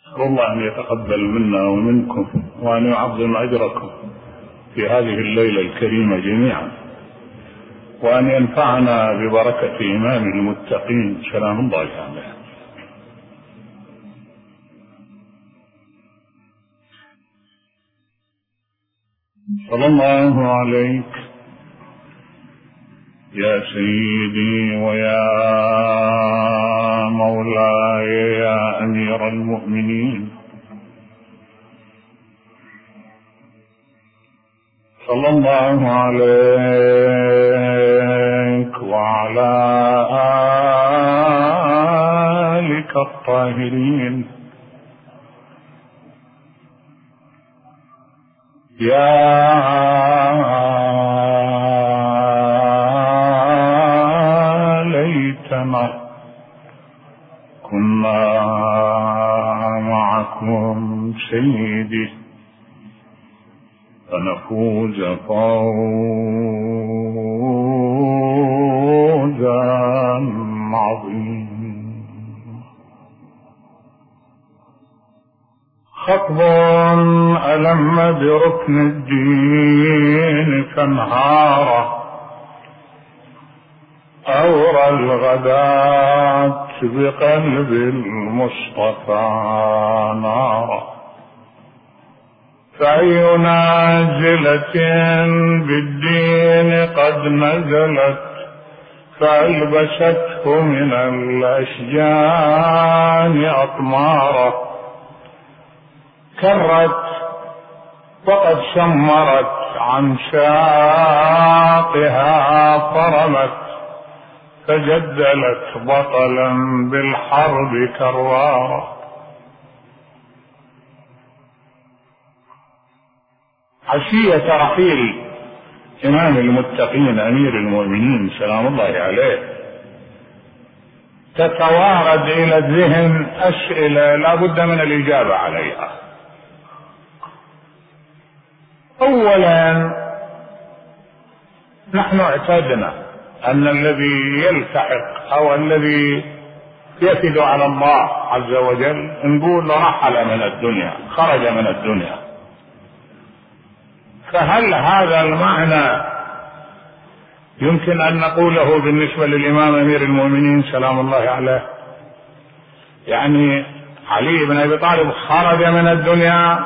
أسأل الله أن يتقبل منا ومنكم وأن يعظم أجركم في هذه الليلة الكريمة جميعا، وأن ينفعنا ببركة إمام المتقين سلام الله عليه. صلى الله عليك يا سيدي ويا مولاي يا أمير المؤمنين، صلى الله عليك وعلى آلك الطاهرين يا ليتنا كنا معكم سيدي فنفوز فوزا عظيما. خطب ألم بركن الدين فانهار، أورى الغداة بقلب المصطفى نارا، فأي نازلة بالدين قد نزلت فألبسته من الأشجان أطمارا، كرت وقد شمرت عن شاقها فرمت، فجدلت بطلا بالحرب كرارا. عشية رحيل إمام المتقين أمير المؤمنين سلام الله عليه تتوارد إلى الذهن أسئلة لا بد من الإجابة عليها. أولا، نحن اعتدنا أن الذي يلتحق أو الذي يفد على الله عز وجل نقول رحل من الدنيا، خرج من الدنيا، فهل هذا المعنى يمكن أن نقوله بالنسبة للإمام أمير المؤمنين سلام الله عليه؟ يعني علي بن أبي طالب خرج من الدنيا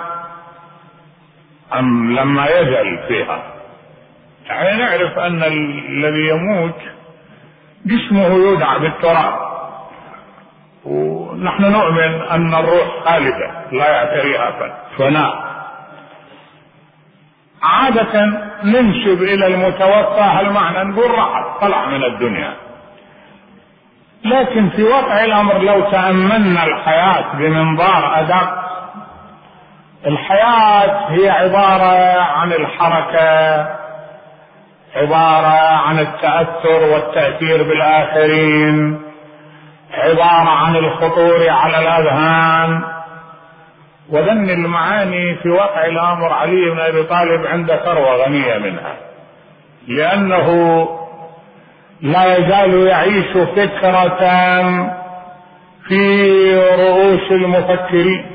أم لما يزل فيها؟ يعني نعرف أن الذي يموت جسمه يودع بالتراب، ونحن نؤمن أن الروح خالدة لا يعتريها فناء. عادة ننسب إلى المتوفى هالمعنى، نقول رحل طلع من الدنيا، لكن في واقع الأمر لو تأملنا الحياة بمنظار أدق، الحياة هي عبارة عن الحركة، عبارة عن التأثر والتأثير بالآخرين، عبارة عن الخطور على الأذهان، وذن المعاني في واقع الأمر علي بن أبي طالب عنده ثروة غنية منها، لأنه لا يزال يعيش فكرة في رؤوس المفكرين،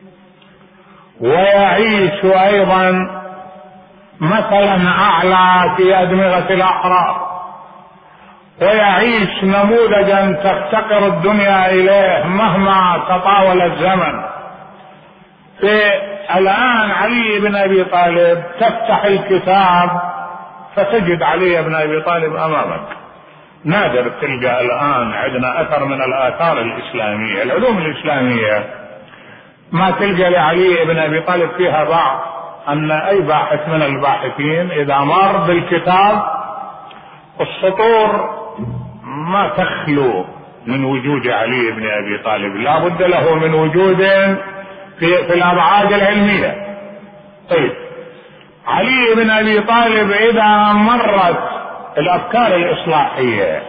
ويعيش أيضا مثلا أعلى في أدمغة الأحرار، ويعيش نموذجا تفتقر الدنيا إليه مهما تطاول الزمن. الآن علي بن أبي طالب تفتح الكتاب فتجد علي بن أبي طالب أمامك. نادر تلقى الآن عندنا أثر من الآثار الإسلامية، العلوم الإسلامية ما تلقى لعلي بن أبي طالب فيها بعض أن أي باحث من الباحثين إذا مر بالكتاب السطور ما تخلو من وجود علي بن أبي طالب، لا بد له من وجود في الأبعاد العلمية. طيب، علي بن أبي طالب إذا مرت الأفكار الإصلاحية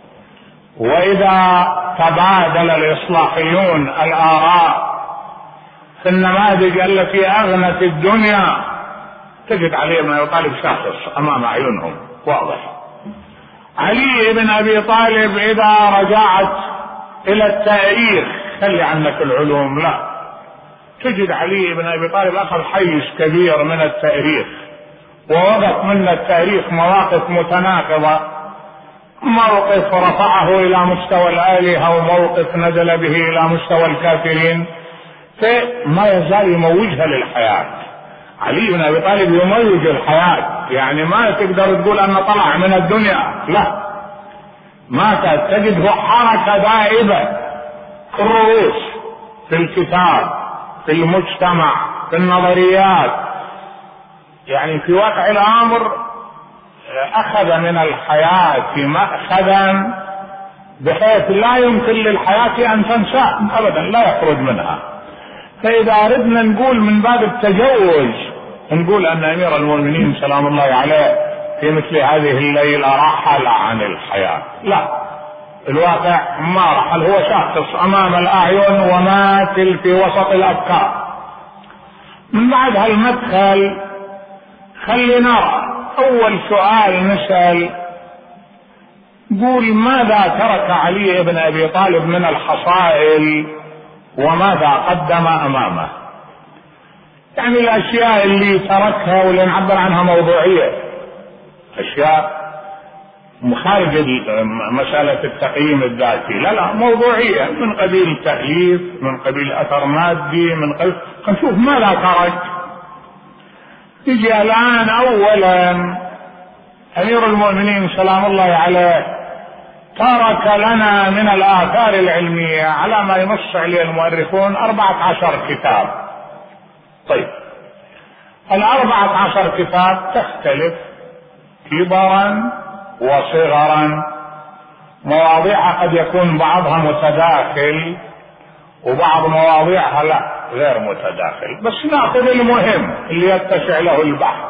وإذا تبادل الإصلاحيون الآراء في النماذج التي أغنت الدنيا، تجد علي بن أبي طالب شاخص أمام أعينهم واضح. علي بن أبي طالب إذا رجعت إلى التاريخ، خلي عنك العلوم، لا تجد علي بن أبي طالب أخذ حيز كبير من التاريخ، ووقف من التاريخ مواقف متناقضة، موقف رفعه إلى مستوى الآلهة وموقف نزل به إلى مستوى الكافرين، فما يزال يموجها للحياة. علي بن أبي طالب يموج الحياة، يعني ما تقدر تقول أنه طلع من الدنيا، لا، ما تجده حركة دائبة في الرؤوس، في الكتاب، في المجتمع، في النظريات، يعني في واقع الأمر أخذ من الحياة مأخذا بحيث لا يمكن للحياة أن تنساه أبدا، لا يخرج منها. فإذا أردنا نقول من باب التجوز نقول أن أمير المؤمنين سلام الله عليه في مثل هذه الليلة رحل عن الحياة، لا، الواقع ما رحل، هو شخص أمام الأعين وماثل في وسط الأفكار. من بعد هالمدخل خلينا نرى أول سؤال نسأل، قول ماذا ترك علي بن أبي طالب من الحصائل وماذا قدم أمامه؟ يعني الأشياء اللي تركها واللي نعبر عنها موضوعية، أشياء مخارج مسألة التقييم الذاتي، لا موضوعية، من قبيل تأليف، من قبيل أثر مادي، من قبيل نشوف ماذا ترك. يجي الآن أولا أمير المؤمنين سلام الله عليه ترك لنا من الآثار العلمية على ما ينص عليه المؤرخون 14 كتاب. طيب 14 كتاب تختلف كبرا وصغرا، مواضيعها قد يكون بعضها متداخل وبعض مواضيعها لا غير متداخل، بس ناخذ المهم اللي يتسع له البحث.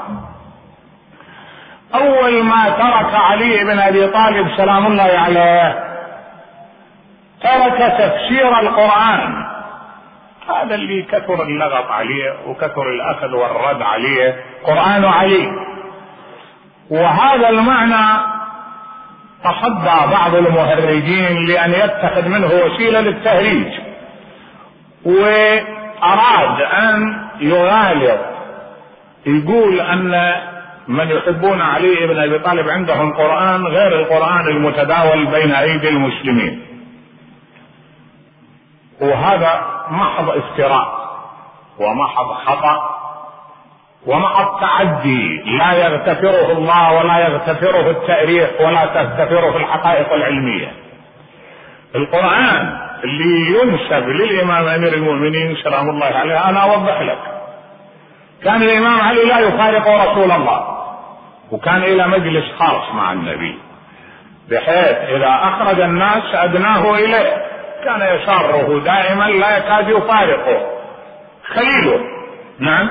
أول ما ترك علي بن أبي طالب سلام الله عليه ترك تفسير القرآن، هذا اللي كثر اللغط عليه وكثر الأخذ والرد عليه، قرآن علي. وهذا المعنى تصدى بعض المهرجين لأن يتخذ منه وسيلة للتهريج، وأراد أن يغالط، يقول أن من يحبون علي بن أبي طالب عندهم قرآن غير القرآن المتداول بين أيدي المسلمين، وهذا محض افتراء ومحض خطأ ومحض تعدي لا يغتفره الله ولا يغتفره التاريخ ولا تغتفره الحقائق العلمية. القرآن اللي ينسب للإمام أمير المؤمنين سلام الله عليه، أنا أوضح لك، كان الإمام علي لا يفارق رسول الله، وكان إلى مجلس خاص مع النبي، بحيث إذا أخرج الناس أدناه إليه، كان يساره دائما لا يكاد يفارقه، خليله، نعم،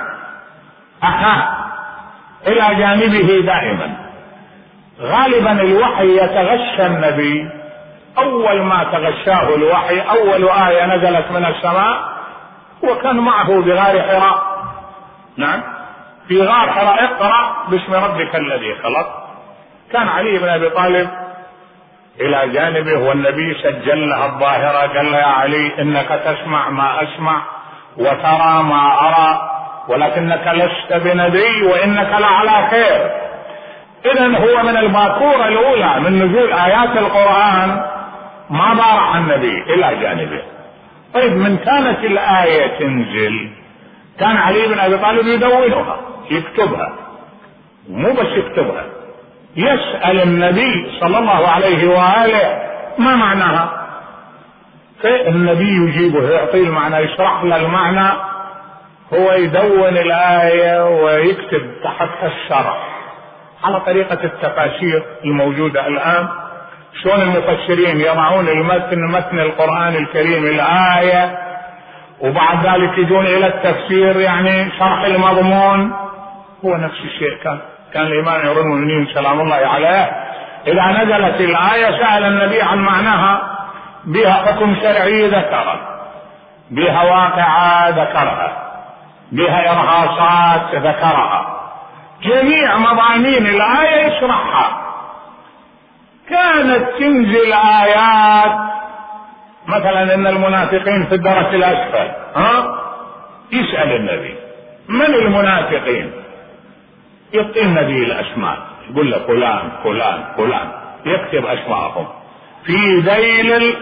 إلى جانبه دائما. غالبا الوحي يتغشى النبي، أول ما تغشاه الوحي أول آية نزلت من السماء وكان معه بغار حراء، نعم، في غار حراء اقرأ باسم ربك الذي خلق. كان علي بن أبي طالب إلى جانبه والنبي سجل لها الظاهرة، قال يا علي إنك تسمع ما أسمع وترى ما أرى ولكنك لست بنبي وإنك لعلى خير. إذن هو من الباكورة الأولى من نزول آيات القرآن ما بارع النبي إلى جانبه. طيب من كانت الآية تنزل كان علي بن أبي طالب يدونها، يكتبها، مو بس يكتبها، يسأل النبي صلى الله عليه وآله ما معناها، فالنبي يجيبه، يعطيه المعنى، يشرح له المعنى، هو يدون الآية ويكتب تحتها الشرح على طريقة التفاسير الموجودة الآن. شلون المفسرين يضعون متن القرآن الكريم الآية وبعد ذلك يجون إلى التفسير، يعني شرح المضمون، هو نفس الشيء. كان الإمام أمير المؤمنين سلام الله عليه إذا نزلت الآية سأل النبي عن معناها، بها حكم شرعي ذكره، بها واقعة ذكرها، بها إرهاصات ذكرها، جميع مضامين الآية يشرحها. كانت تنزل آيات مثلا إن المنافقين في الدرك الأسفل، يسأل النبي من المنافقين، يعطي النبي الأسماء، يقول له فلان فلان فلان، يكتب أسماءهم في ذيل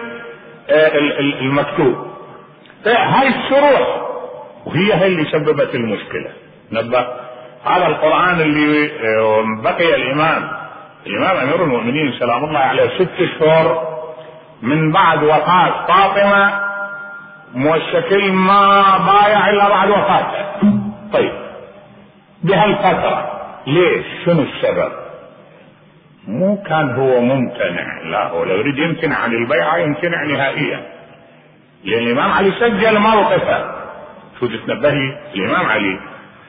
المكتوب. هاي الشروح وهي اللي سببت المشكلة. نبه هذا القرآن اللي بقي الإمام أمير المؤمنين سلام الله عليه 6 أشهر من بعد وفاة فاطمة، والشكل ما بايع إلا بعد وفاته. طيب بهالفترة ليش؟ شنو السبب؟ مو كان هو ممتنع، لا، هو لو يريد يمتنع عن البيعة يمتنع نهائيا، لأن الإمام علي سجل موقفه. شو تتنبهي؟ الإمام علي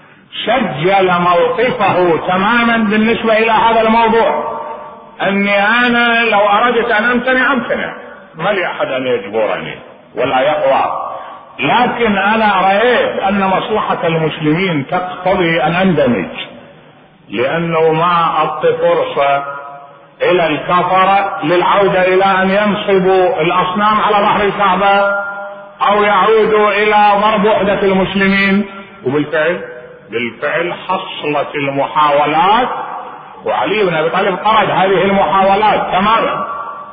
سجل موقفه تماما بالنسبة إلى هذا الموضوع، أني أنا لو أردت أن أمتنع ما لي أحد أن يجبرني ولا يقوى، لكن أنا رأيت أن مصلحة المسلمين تقتضي أن أندمج، لأنه ما أعطي فرصة إلى الكفرة للعودة إلى أن ينصبوا الأصنام على ظهر الكعبة أو يعودوا إلى ضرب وحدة المسلمين. بالفعل حصلت المحاولات، وعلي بن أبي طالب طرد هذه المحاولات تماما.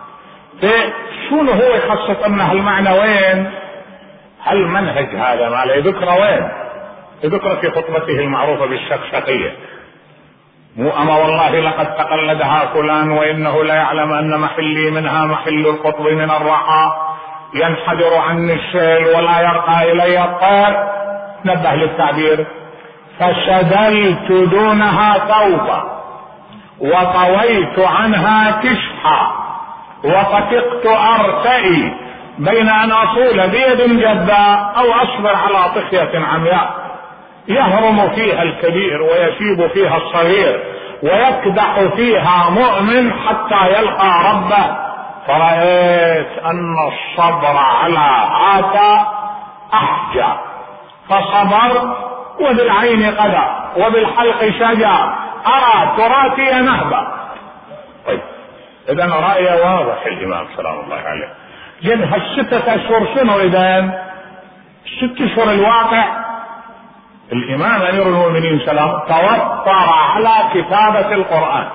شنو هو يخصص أن هالمعنى وين؟ هالمنهج هذا ما لا يذكر وين؟ يذكر في خطبته المعروفة بالشقشقية، مو أما والله لقد تقلدها فلان وإنه لا يعلم أن محلي منها محل القطب من الرحى، ينحدر عني السيل ولا يرقى إلي الطير. نبه للتعبير. فشدلت دونها ثوبا وطويت عنها كشحا وفتقت أرتئي بين أن أصول بيد جبا أو أصبر على طخية عمياء، يهرم فيها الكبير ويشيب فيها الصغير ويكدح فيها مؤمن حتى يلقى ربه. فرأيت أن الصبر على هذا أحجى، فصبر وبالعين قدر وبالحلق شجع، أرى تراتي نهبة. طيب إذا رأي واضح الإمام سلام الله عليه. جد هالستة أشهر شنو؟ إذن 6 أشهر الواقع الإمام أمير المؤمنين سلام توفر على كتابة القرآن.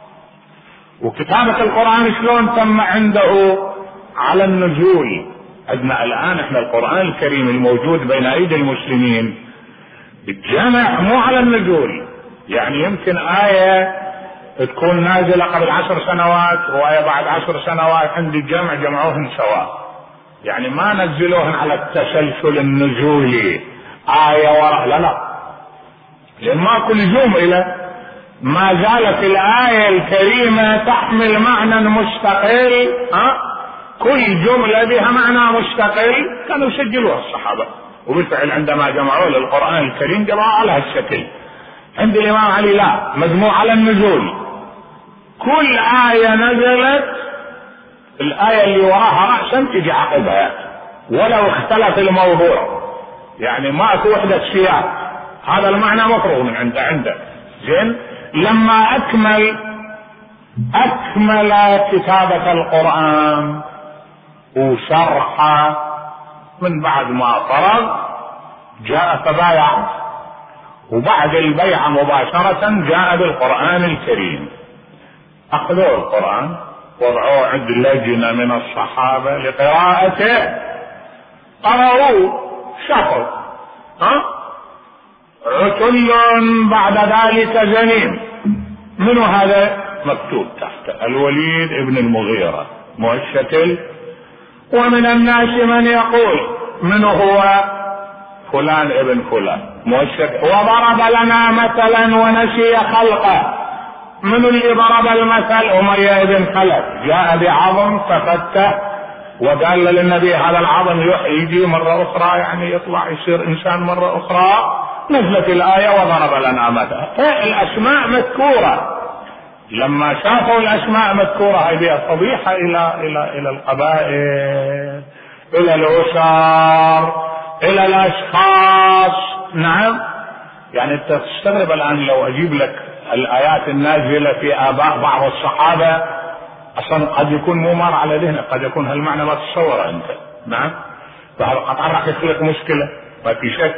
وكتابة القرآن شلون تم عنده؟ على النزول. عندنا الآن احنا القرآن الكريم الموجود بين أيدي المسلمين بالجمع مو على النزول، يعني يمكن آية تكون نازلة قبل 10 سنوات وآية بعد 10 سنوات، عند الجمع جمعوهن سواء، يعني ما نزلوهن على التسلسل النزولي آية وراء، لا، لأن ما كل جملة ما زالت الآية الكريمة تحمل معنى مستقل، كل جملة بها معنى مستقل، كانوا يسجلوها الصحابة، وبالفعل عندما جمعوا للقرآن الكريم جمعوا على هالشكل. عند الإمام علي لا، مجموع على النزول، كل آية نزلت الآية اللي وراها رأسا تجي عقبها ولو اختلف الموضوع، يعني ما اكو وحدة سياق، هذا المعنى مفروغ من عنده. زين، لما أكمل كتابة القرآن وشرحه، من بعد ما فرغ جاء فبايع، وبعد البيعة مباشرة جاء بالقرآن الكريم. أخذوا القرآن وضعوه عند لجنة من الصحابة لقراءته، قرأوا شافوا عتل بعد ذلك زنيم. منو هذا؟ مكتوب تحت الوليد ابن المغيرة مؤشكل، ومن الناس من يقول منو هو؟ فلان ابن فلان مؤشكل، وضرب لنا مثلا ونسي خلقه. من اللي ضرب المثل؟ أمية بن خلف، جاء بعظم ففته وقال للنبي هذا العظم يجي مرة أخرى، يعني يطلع يصير إنسان مرة أخرى. نزلت الآية وضرب لنا مثلا. الأسماء مذكورة، لما شافوا الأسماء مذكورة هذه الفضيحة إلى القبائل، إلى الأسر، إلى الأشخاص. نعم، يعني أنت تستغرب الآن لو أجيب لك الآيات النازلة في آباء بعض الصحابة، أصلا قد يكون مو مر على ذهنك، قد يكون هالمعنى ما تتصوره أنت. نعم، فهذا قطعا راح يخلق مشكلة. ما في شك.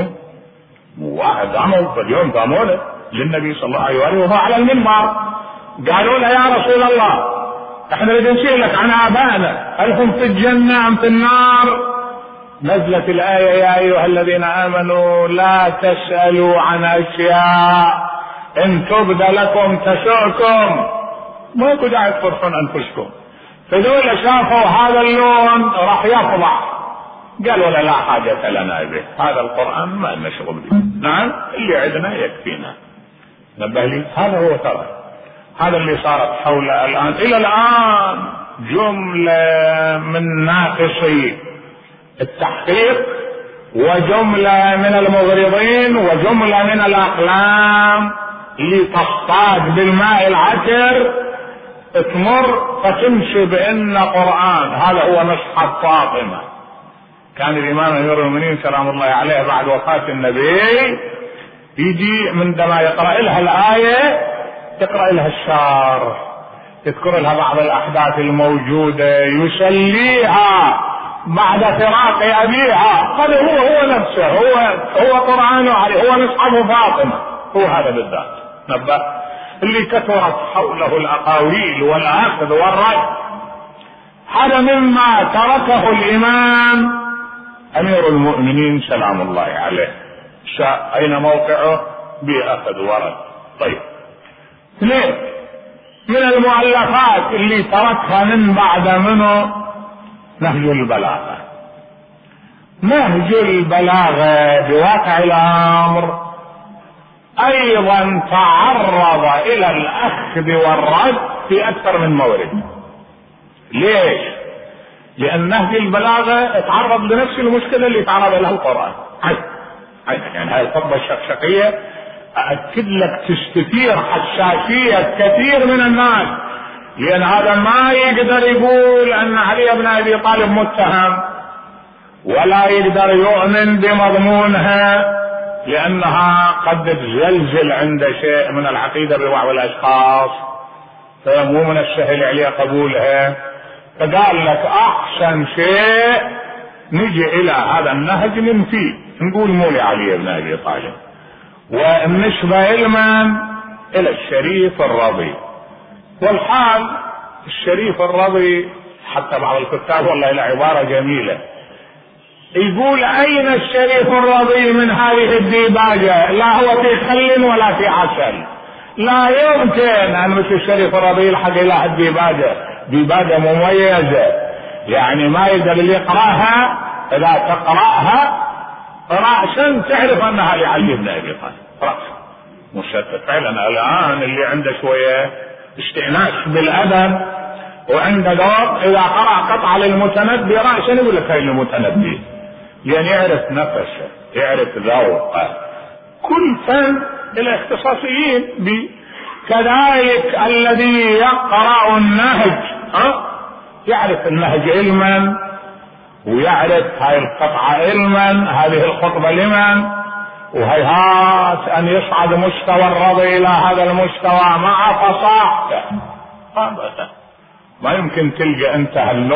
واحد قاموا في اليوم قاموا له للنبي صلى الله عليه وآله وهو على المنبر، قالوا له يا رسول الله احنا بدنا نسألك عن آبائنا، هل هم في الجنة أم في النار؟ نزلت الآية يا أيها الذين آمنوا لا تسألوا عن أشياء إن تبد لكم تسؤكم. ما يكون داعي تفرحون أنفسكم. فدول شافوا هذا اللون راح يفضح، قالوا لا حاجة لنا به، هذا القرآن ما نشغل به، نعم اللي عندنا يكفينا. نبه لي هذا هو ترى هذا اللي صارت حول الآن إلى الآن جملة من ناقصي التحقيق، وجملة من المغرضين، وجملة من الأقلام اللي تصطاد بالماء العكر تمر فتمشي بأن قرآن. هذا هو مصحف فاطمة. كان الإمام أمير المؤمنين سلام الله عليه بعد وفاة النبي يجي عندما يقرأ لها الآية يقرأ لها الشارح، يذكر لها بعض الأحداث الموجودة، يسليها بعد فراق أبيها. هذا هو نفسه، هو قرآنه عليه، هو مصحف فاطمة، هو هذا بالذات. نبه اللي كثرت حوله الأقاويل والأخذ والرد، هذا مما تركه الإمام أمير المؤمنين سلام الله عليه. أين موقعه؟ بأخذ ورد. طيب، اثنين من المؤلفات اللي تركها من بعد منه نهج البلاغة. نهج البلاغة بواقع الأمر أيضا تعرض إلى الأخذ والرد في أكثر من مورد. ليش؟ لأن نهج البلاغة تعرض لنفس المشكلة اللي تعرض لها القرآن. يعني هاي الخطبة الشقشقية أأكد لك تستثير حساسية كثير من الناس، لأن هذا ما يقدر يقول أن علي بن أبي طالب متهم، ولا يقدر يؤمن بمضمونها، لأنها قد تزلزل عند شيء من العقيدة ببعض الأشخاص، فمو من السهل عليه قبولها. فقال لك أحسن شيء نجي إلى هذا النهج ننفيه، نقول مو لعلي بن أبي طالب، ونشبه علما إلى الشريف الرضي. والحال الشريف الرضي حتى بعض الكتاب والله له عبارة جميلة، يقول أين الشريف الرضي من هذه الديباجة؟ لا هو في خل ولا في عسل، لا يمكن أن مثل الشريف الرضي يلحق إلى الديباجة. ديباجة مميزة، يعني ما يقدر اللي يقرأها إذا تقرأها رأسا تعرف أنها لعلي بن أبي طالب رأسا مشتت. فعلا الآن اللي عنده شوية استئناس بالأدب وعنده ذوق إذا قرأ قطعة للمتنبي رأسا يقول لك هاي المتنبي، يعني يعرف نفسه، يعرف ذوقه. كل فن إلى اختصاصيين كذلك الذي يقرأ النهج يعرف النهج علما، ويعرف هاي القطعة علما، هذه الخطبة لمن، وهيهات أن يصعد مستوى الرضي إلى هذا المستوى مع فصاحته. ما يمكن تلقى أنت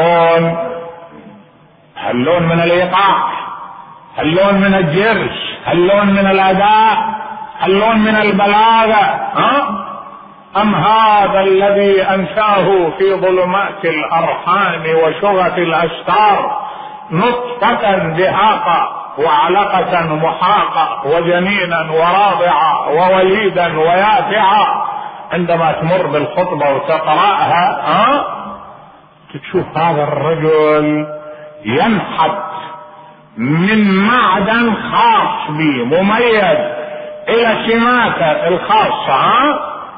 هاللون من الإيقاع، هاللون من الجرس، هاللون من الأداء، هاللون من البلاغة، أم هذا الذي أنشاه في ظلمات الأرحام وشغف الأستار نطفة دهاقة وعلقة محاقة وجنينا وراضعة ووليدا ويافعة، عندما تمر بالخطبة وتقرأها تشوف هذا الرجل ينحت من معدن خاص به مميز إلى سماته الخاصة.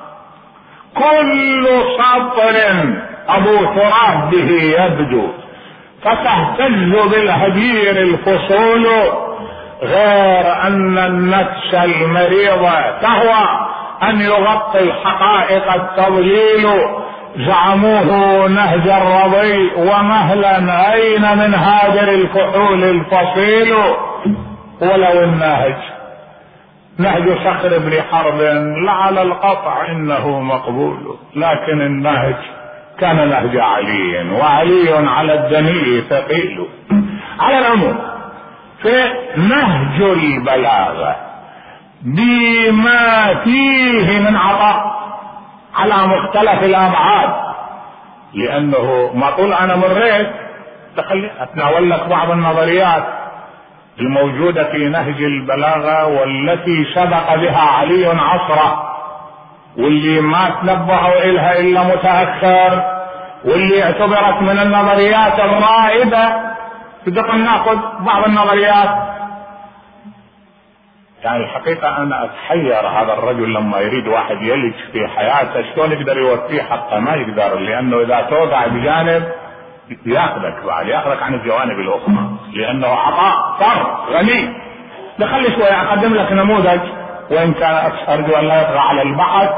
كل سطر أبو تراب به يبدو، فتهتز بالهدير الفصول، غير أن النفس المريضة تهوى أن يغطي الحقائق التضليل. زعموه نهج الرضي ومهلا أين من هادر الكحول الفصيل. ولو النهج نهج صخر بن حرب لعلى القطع إنه مقبول، لكن النهج كان نهج علي، وعلي على الدنيء ثقيل. على العموم نهج البلاغة بما فيه من عطاء على مختلف الأبعاد، لأنه ما أقول أنا مريت أتناول لك بعض النظريات الموجودة في نهج البلاغة والتي سبق بها علي عصره، واللي ما تنبهوا إلها إلا متأخر، واللي اعتبرت من النظريات الرائدة. بدنا ناخذ بعض النظريات. يعني الحقيقة أنا أتحير هذا الرجل لما يريد واحد يلج في حياته شلون يقدر يوفيه حقه؟ ما يقدر، لأنه إذا توقع بجانب ياخذك عن الجوانب الأخرى، لأنه عطاء ثر غني. نخلي شوية أقدم لك نموذج، وإن كان أرجو أن لا يطغى على البحث.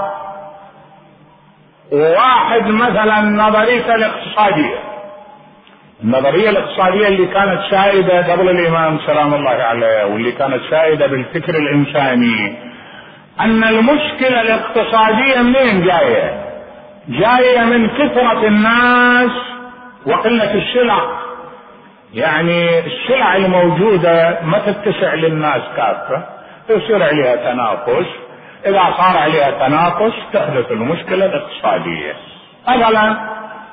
واحد مثلا نظرية الاقتصادية، النظرية الاقتصادية اللي كانت سائدة قبل الإمام سلام الله عليه، واللي كانت سائدة بالفكر الإنساني، أن المشكلة الاقتصادية منين جاية؟ جاية من كثرة الناس وقلة السلع. يعني السلع الموجودة ما تتسع للناس كافة، يصير عليها تنافس. إذا صار عليها تنافس تحدث المشكلة الاقتصادية. مثلا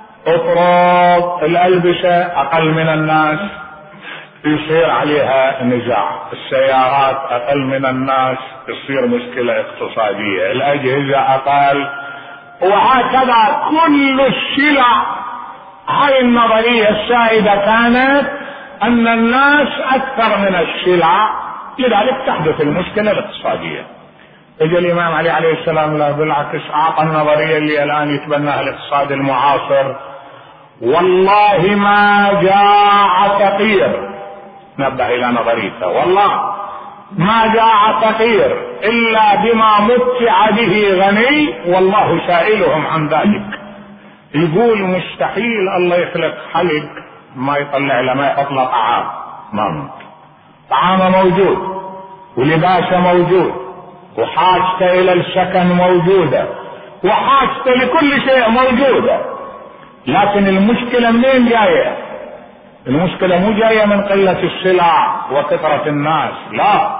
افرض الألبسة أقل من الناس يصير عليها نزاع، السيارات أقل من الناس تصير مشكلة اقتصادية، الأجهزة أقل، وهكذا كل السلع. هاي النظرية السائدة كانت أن الناس أكثر من السلع، لذلك تحدث المشكلة الاقتصادية. اجى الإمام علي عليه السلام لا بالعكس أعطى النظرية اللي الآن يتبناها الاقتصاد المعاصر: والله ما جاع فقير، نبه إلى نظريته، والله ما جاع فقير إلا بما متع به غني والله سائلهم عن ذلك. يقول مستحيل الله يخلق حلق ما يطلع له ما يحط له طعام، ما ممكن. طعامه موجود ولباسه موجود وحاجته إلى السكن موجودة وحاجته لكل شيء موجودة، لكن المشكلة منين جاية؟ المشكلة مو جاية من قلة السلع وكثرة الناس، لا،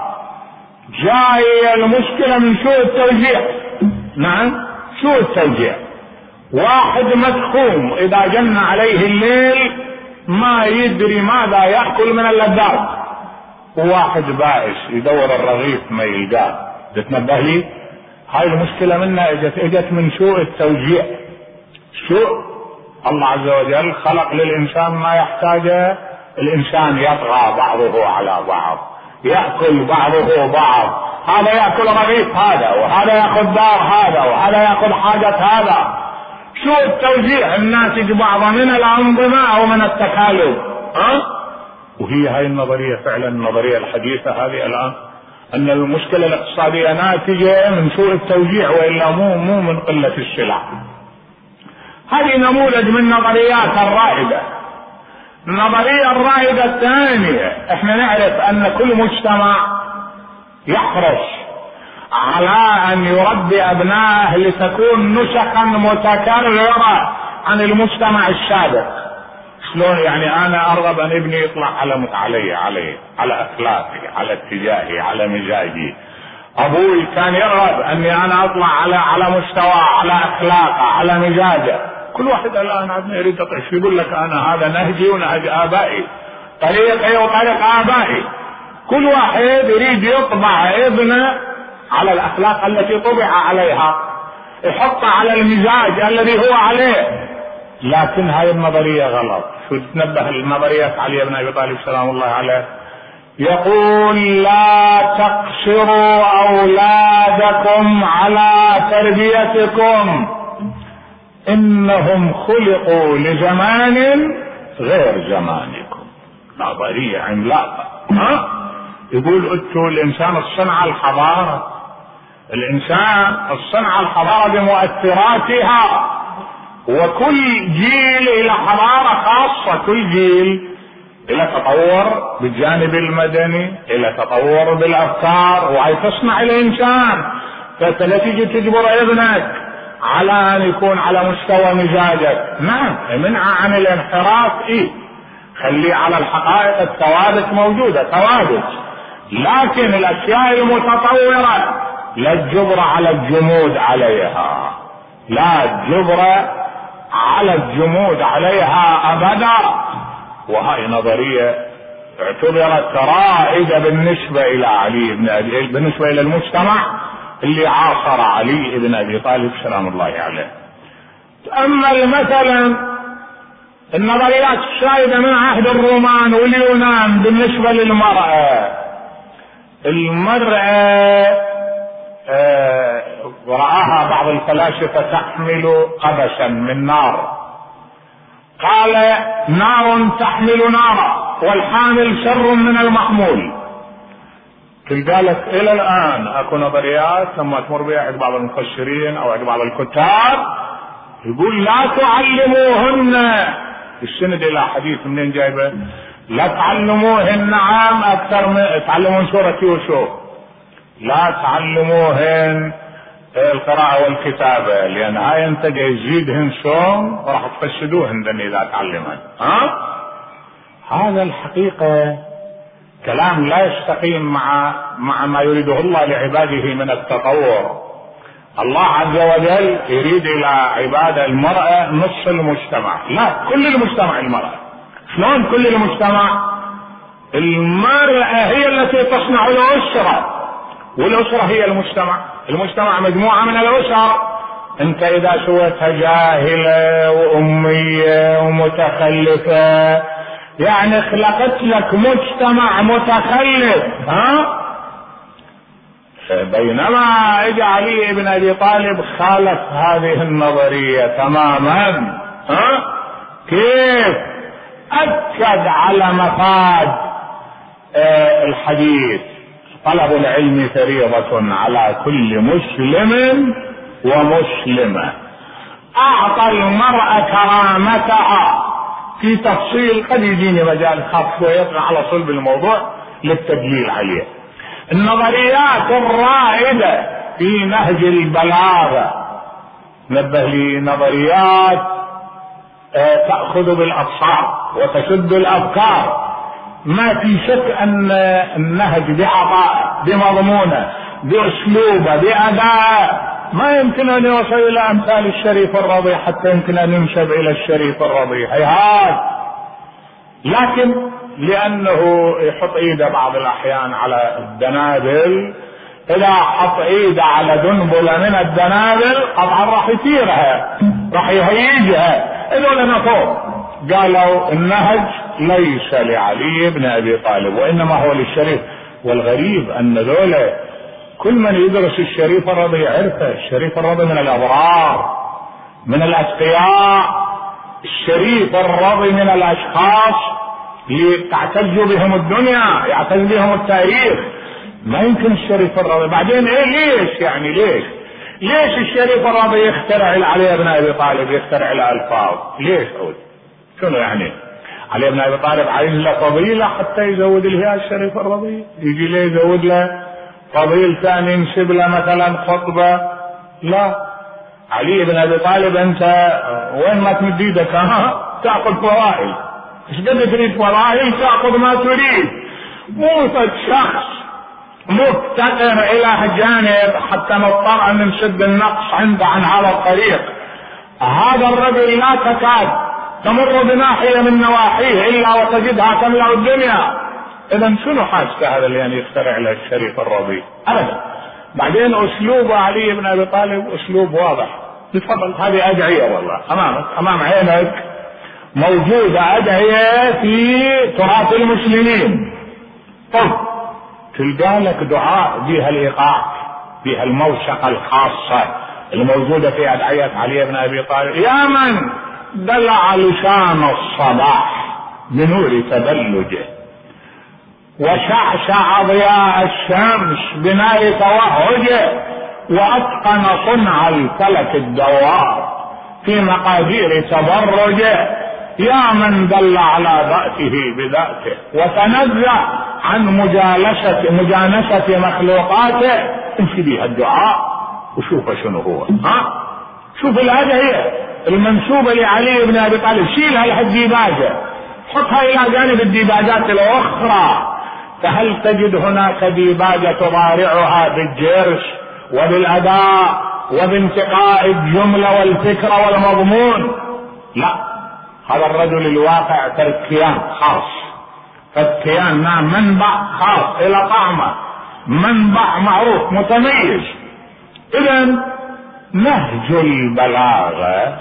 جاية المشكلة من سوء التوزيع. نعم، سوء التوزيع. واحد مدخوم إذا جن عليه الليل ما يدري ماذا يأكل من اللذات، وواحد بائس يدور الرغيف ما يلقاه. تتنبه لي؟ هاي المشكلة منها اجت من سوء التوزيع. سوء الله عز وجل خلق للإنسان ما يحتاجه، الإنسان يطغى بعضه على بعض، يأكل بعضه بعض، هذا يأكل رغيف هذا، وهذا يأخذ دار هذا، وهذا يأخذ حاجة هذا. سوء التوزيع، الناتج بعض من الأنظمة أو من التكالب. وهي هاي النظرية فعلا النظرية الحديثة هذه الآن، أن المشكلة الاقتصادية ناتجة من سوء التوزيع وإلا مو من قلة السلع. هذه نموذج من نظريات الرائدة. النظرية الرائدة الثانية، احنا نعرف أن كل مجتمع يحرص على أن يربي أبنائه لتكون نسخا متكررة عن المجتمع السابق. شلون يعني؟ أنا أرغب أن ابني يطلع على أخلاقي، على اتجاهي، على مزاجي. أبوي كان يرغب أني أنا أطلع على مستوى، على أخلاقه، على مزاجه. كل واحد الآن عندنا يريد يقول لك أنا هذا نهجي ونهج آبائي، طريقي وطريق آبائي. كل واحد يريد يطبع ابنه على الأخلاق التي طبع عليها، يحطه على المزاج الذي هو عليه. لكن هاي النظرية غلط. شو تنبه النظرية علي بن أبي طالب سلام الله عليه؟ يقول: لا تقصروا أولادكم على تربيتكم، إنهم خلقوا لزمان غير زمانكم. نظرية عملاقة. يقول انتوا الإنسان الصنعة الحضارة، الإنسان الصنعة الحضارة بمؤثراتها، وكل جيل إلى حضارة خاصة، كل جيل إلى تطور بالجانب المدني، إلى تطور بالأفكار، وهي تصنع الإنسان. فلا تجي تجبر ابنك على أن يكون على مستوى مزاجك، نعم، منع عن الانحراف. خليه على الحقائق الثوابت موجودة ثوابت، لكن الأشياء المتطورة لا الجبر على الجمود عليها، لا الجبر على الجمود عليها أبدا. وهي نظرية اعتبرت رائدة بالنسبة إلى علي بن أبي، بالنسبة إلى المجتمع اللي عاصر علي بن أبي طالب سلام الله عليه. أما مثلا النظريات الشائدة من عهد الرومان واليونان بالنسبة للمرأة، المرأة رآها بعض الفلاسفة تحمل قبسا من نار، قال نار تحمل نارا والحامل شر من المحمول. لذلك الى الان اكو نظريات لما تمر بها عند بعض المفسرين او عند بعض الكتاب يقول لا تعلموهن، السند الى حديث منين جايبه؟ لا تعلموهن نعم اكثر من تعلمون سورة يوسف، لا تعلموهن القراءة والكتابة لان هاي انت يزيدهن صوم وراح تفسدوهن اذا تعلمن. هذا الحقيقة كلام لا يستقيم مع ما يريده الله لعباده من التطور. الله عز وجل يريد الى عبادة المرأة نصف المجتمع، لا كل المجتمع المرأة. شلون كل المجتمع؟ المرأة هي التي تصنع الأسرة، والأسرة هي المجتمع، المجتمع مجموعة من الأسر. انت اذا سويتها جاهلة وأمية ومتخلفة يعني خلقت لك مجتمع متخلف. بينما اجى علي بن ابي طالب خالف هذه النظرية تماما. كيف؟ اكد على مفاد الحديث طلب العلم فريضة على كل مسلم ومسلمة، اعطى المرأة كرامتها في تفصيل قد يجيني مجال خاص ويطلع على صلب الموضوع للتدليل عليه. النظريات الرائدة في نهج البلاغة نبه لي نظريات تأخذ بالأبصار وتشد الأفكار، ما في شك أن النهج بعطاء بمضمونه بأسلوبه بأداء ما يمكن أن يوصل إلى أمثال الشريف الرضي حتى يمكن أن ينسب إلى الشريف الرضي هيهات، لكن لأنه يحط إيده بعض الأحيان على الدنابل، إذا حط إيده على دنبلة من الدنابل طبعا راح يثيرها راح يهيجها. إذول نفوق قالوا النهج ليس لعلي بن أبي طالب وإنما هو للشريف. والغريب أن ذولا كل من يدرس الشريف الرضي يعرفه، الشريف الرضي من الأبرار من الأتقياء، الشريف الرضي من الأشخاص تعتز بهم الدنيا يعتز بهم التاريخ. ما يمكن الشريف الرضي بعدين ليش يعني ليش الشريف الرضي يخترع علي بن أبي طالب يخترع الألفاظ؟ ليش شنو يعني؟ علي بن أبي طالب عايز له فضيلة حتى يزود له الشريف الرضي، يجي له يزود له فضيل ثاني ينسب له مثلا خطبة؟ لا، علي بن أبي طالب انت وين ما تمد ايدك تأخذ فضائل، ايش قد تريد فضائل تأخذ ما تريد، مو شخص مفتقر الى جانب حتى نضطر ان نشد النقص عنده عن هذا الطريق. هذا الرجل لا تكاد تمر بناحية من نواحيه الا وتجدها تملأ الدنيا. اذا شنو حاجته هذا اللي يعني يخترع له الشريف الرضي؟ ابدا. بعدين اسلوب علي بن ابي طالب اسلوب واضح. تفضل هذه ادعية والله امامك امام عينك موجودة ادعية في تراث المسلمين. طب تلقى لك دعاء بها الايقاع بها الموسقة الخاصة الموجودة في ادعية علي بن ابي طالب. يا من دلع لسان الصباح بنور تبلجه وشعشع ضياء الشمس بنار توهجه واتقن صنع الفلك الدوار في مقادير تبرجه. يا من دل على ذاته بذاته وتنزه عن مجانسة مخلوقاته. امشي بها الدعاء وشوف شنو هو. شوف الأدعية المنسوبة لعلي بن أبي طالب شيلها لحد باجة حطها إلى جانب الديباجات الأخرى، فهل تجد هناك ديباجة تضارعها بالجرش وبالأداء وبانتقاء الجملة والفكرة والمضمون؟ لا، هذا الرجل الواقع كيان خاص، فالكيان منبع خاص إلى طعمه، منبع معروف متميز. إذن نهج البلاغة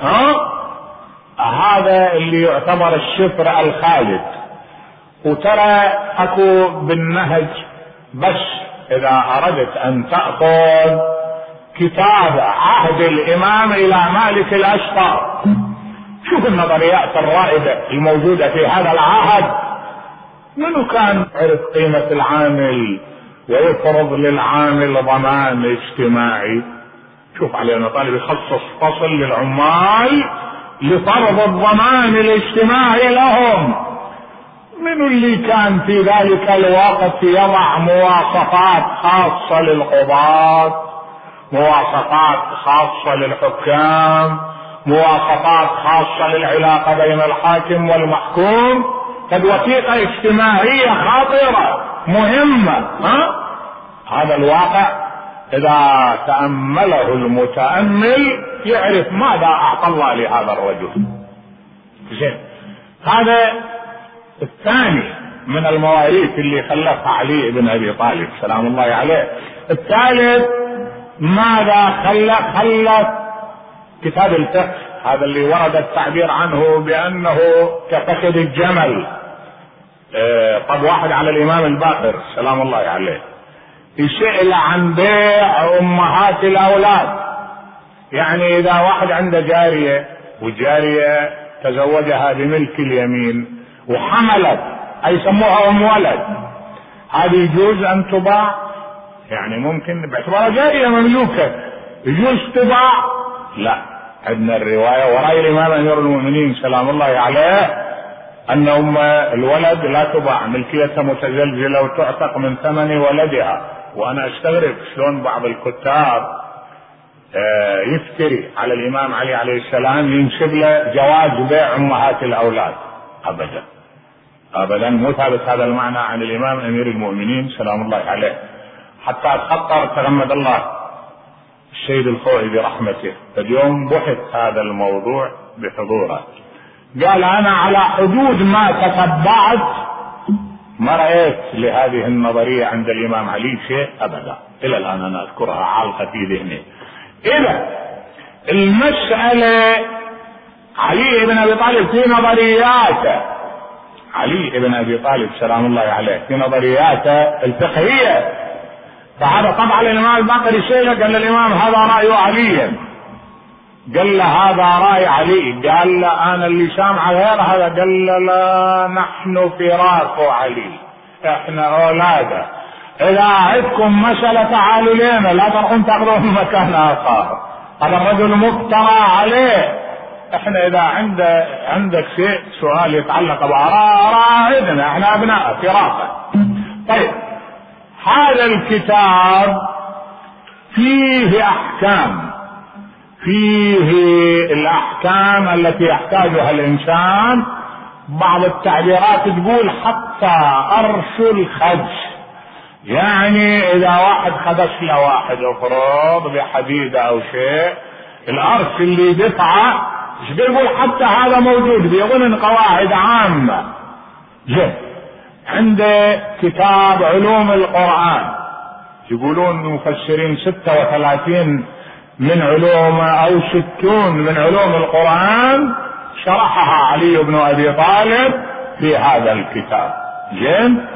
هذا اللي يعتبر الشفر الخالد. وترى اكو بالنهج، بس اذا اردت ان تأخذ كتاب عهد الامام الى مالك الاشقر، شوف النظريات الرائدة الموجودة في هذا العهد. منو كان يعرف قيمة العامل ويفرض للعامل ضمان اجتماعي؟ شوف علي بن طالب يخصص فصل للعمال لفرض الضمان الاجتماعي لهم. من اللي كان في ذلك الوقت يضع مواصفات خاصة للقضاة، مواصفات خاصة للحكام، مواصفات خاصة للعلاقة بين الحاكم والمحكوم؟ قد وثيقة اجتماعية خطيرة مهمة. هذا الواقع إذا تأمله المتأمل يعرف ماذا أعطى الله لهذا الرجل. زين، هذا الثاني من المواريث اللي خلفها علي بن أبي طالب سلام الله عليه. الثالث ماذا خلف كتاب الفقه، هذا اللي ورد التعبير عنه بأنه كفخذ الجمل. طب واحد على الإمام الباقر سلام الله عليه يسأل عن بيع أمهات الأولاد. يعني إذا واحد عنده جارية والجارية تزوجها بملك اليمين وحملت، أي يسموها أم ولد، هذه يجوز أن تباع؟ يعني ممكن باعتبارها جارية مملوكة يجوز تباع؟ لا، عندنا الرواية ورأي الإمام أمير المؤمنين سلام الله عليه أن أم الولد لا تباع، ملكيتها متزلزلة وتعتق من ثمن ولدها. وأنا أستغرب شلون بعض الكتاب يفتري على الإمام علي عليه السلام ينسب له جواز بيع أمهات الأولاد. أبدا أبدا، مو ثابت هذا المعنى عن الإمام أمير المؤمنين سلام الله عليه. حتى خطر تغمد الله السيد الخوئي برحمته اليوم بحث هذا الموضوع بحضوره، قال أنا على حدود ما تتبعت ما رأيت لهذه النظرية عند الإمام علي شيء أبدا، إلى الآن أنا أذكرها عالقة في ذهني. إذا المسألة علي بن أبي طالب في نظرياته، علي بن أبي طالب سلام الله عليه في نظرياته الفقهية، فهذا طبعا الإمام الباقر يسأله قال الإمام هذا رأي علي، قال له هذا رأي علي، قال له أنا اللي سامع غير هذا، قال له لا نحن فراق علي، احنا أولاده، إذا عندكم مسألة تعالوا لنا، لا تروحون تاخذون من مكان آخر، هذا الرجل مفترى عليه. احنا إذا عندك شيء سؤال يتعلق بأراء احنا أبناء فراقه. طيب، هذا الكتاب فيه أحكام، فيه الأحكام التي يحتاجها الإنسان. بعض التعبيرات تقول حتى أرش الخدش، يعني إذا واحد خدش له واحد أفراد بحديدة أو شيء، الأرش اللي دفعه ايش بيقول حتى هذا موجود، بيقولن قواعد عامة. جه عنده كتاب علوم القرآن، يقولون المفسرين 36 من علوم أو 60 من علوم القرآن شرحها علي بن أبي طالب في هذا الكتاب. زين،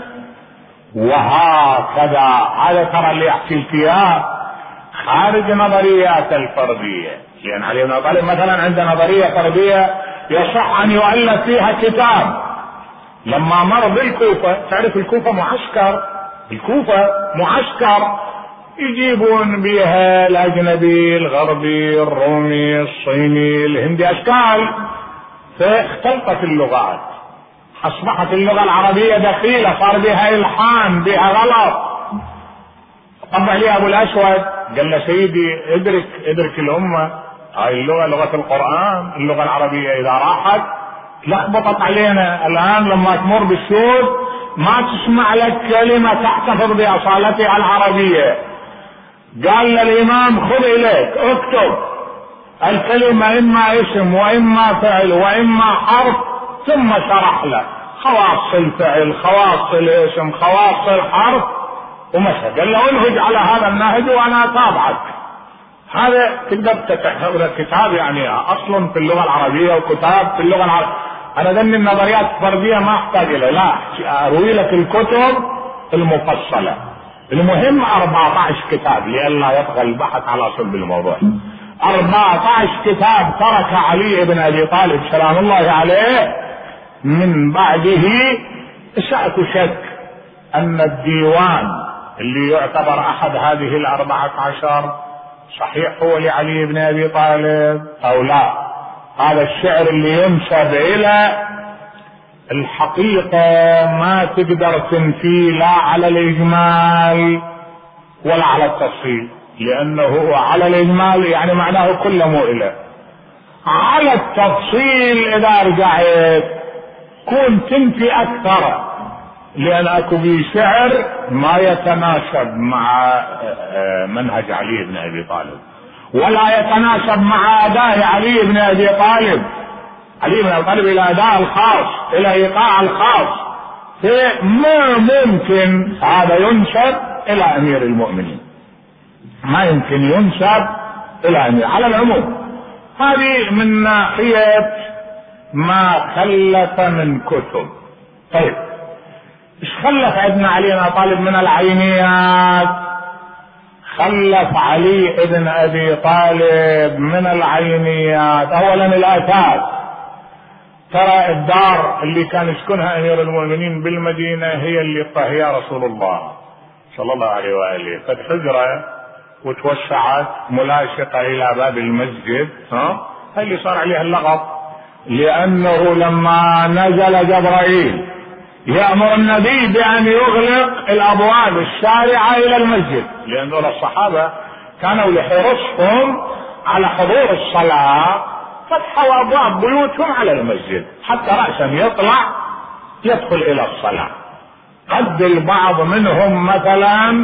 وهكذا هذا ترى اللي يحكي الكيان خارج نظريات الفردية، لأن علي بن أبي طالب مثلا عنده نظرية فردية يصح أن يؤلف فيها كتاب. لما مر بالكوفة، تعرف الكوفة معسكر، الكوفة معسكر يجيبون بها الأجنبي الغربي الرومي الصيني الهندي أشكال، فاختلطت اللغات، أصبحت اللغة العربية دخيلة، صار بها إلحان، بها غلط. طبع لي أبو الأسود قال له سيدي ادرك الأمة، هاي اللغة لغة القرآن، اللغة العربية إذا راحت لخبطت علينا الآن لما تمر بالسوق ما تسمع لك كلمة تحتفظ بأصالتها العربية. قال للإمام خذ إليك اكتب الكلمة إما اسم وإما فعل وإما حرف، ثم شرح له خواص الفعل خواص الاسم خواص الحرف ومشى. قال له انهج على هذا النهج وأنا أتابعك. هذا تقدر تتحول كتاب يعني أصل في اللغة العربية وكتاب في اللغة العربية. أنا ذني النظريات الفردية ما أحتاج إليه، لا أروي لك الكتب المفصلة. المهم 14 كتاب لئلا يطغى البحث على صلب الموضوع. 14 كتاب ترك علي بن أبي طالب سلام الله عليه من بعده. شأت شك أن الديوان اللي يعتبر أحد هذه 14 صحيح هو لعلي بن أبي طالب أو لا. هذا الشعر اللي ينسب إلى الحقيقة ما تقدر تنفيه لا على الإجمال ولا على التفصيل، لأنه على الإجمال يعني معناه كله مو إله. على التفصيل إذا رجعت كون تنفي أكثر، لأن أكو بي شعر ما يتناسب مع منهج علي بن أبي طالب ولا يتناسب مع أداء علي بن أبي طالب. علي بن أبي طالب إلى أداء الخاص إلى إيقاع الخاص، ما ممكن هذا ينسب إلى أمير المؤمنين، ما يمكن ينسب إلى أمير. على العموم هذه من ناحية ما خلف من كتب. طيب ايش خلف عندنا علي بن أبي طالب من العينيات؟ خلف علي بن أبي طالب من العينيات أولا الآثار. ترى الدار اللي كان يسكنها أمير المؤمنين بالمدينة هي اللي طهيها رسول الله صلى الله عليه وآله، قد حجرة وتوسعت ملاصقة إلى باب المسجد، هاي اللي صار عليها اللغط، لأنه لما نزل جبرائيل يأمر النبي بأن يغلق الأبواب الشارعة إلى المسجد، لأن الصحابة كانوا لحرصهم على حضور الصلاة فتحوا أبواب بيوتهم على المسجد حتى رأسا يطلع يدخل إلى الصلاة. قد البعض منهم مثلا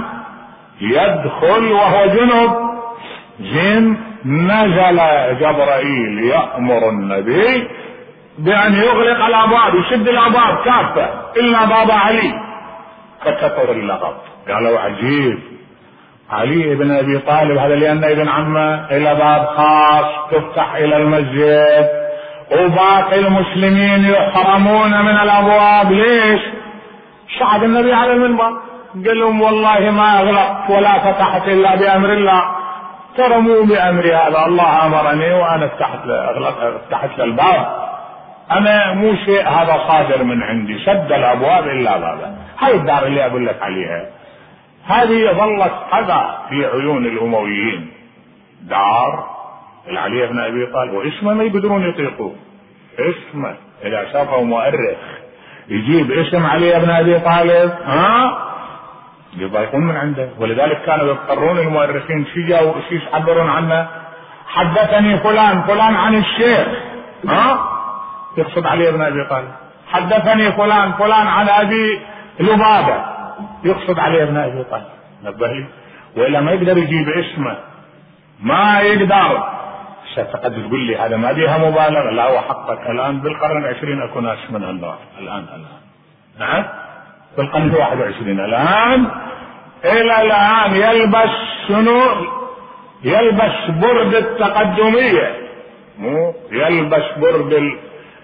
يدخل وهو جنب، زين نزل جبرائيل يأمر النبي بأن يغلق الأبواب يشد الأبواب كافة إلا باب علي، فكثر اللغط. قالوا عجيب علي بن أبي طالب هذا لأن ابن عمه إلى باب خاص تفتح إلى المسجد وباقي المسلمين يحرمون من الأبواب. ليش؟ صعد النبي على المنبر قال لهم والله ما أغلقت ولا فتحت إلا بأمر الله، ترموا بأمر هذا، الله أمرني وأنا فتحت الباب، أنا مو شيء هذا صادر من عندي، سد الأبواب إلا بابا. هاي الدار اللي أقول لك عليها هذه ظلت حذا في عيون الأمويين، دار العلي بن أبي طالب، واسمه ما يقدرون يطيقوه. اسمه إذا شافه مؤرخ يجيب اسم علي بن أبي طالب يضايقون من عنده، ولذلك كانوا يضطرون المؤرخين شجا وشيش يعبرون عنه. حدثني فلان فلان عن الشيخ يقصد علي بن أبي طالب، حدثني فلان فلان عن أبي لبابة يقصد علي بن أبي طالب. نبهي وإلا ما يقدر يجيب اسمه، ما يقدر. ستقد تقول لي هذا ما بيها مبالغة، لا هو حقك. الآن بالقرن 20 أكو ناس من هالنوع الآن نعم بالقرن 21 الآن إلى الآن يلبس شنو؟ يلبس برد التقدمية، مو يلبس برد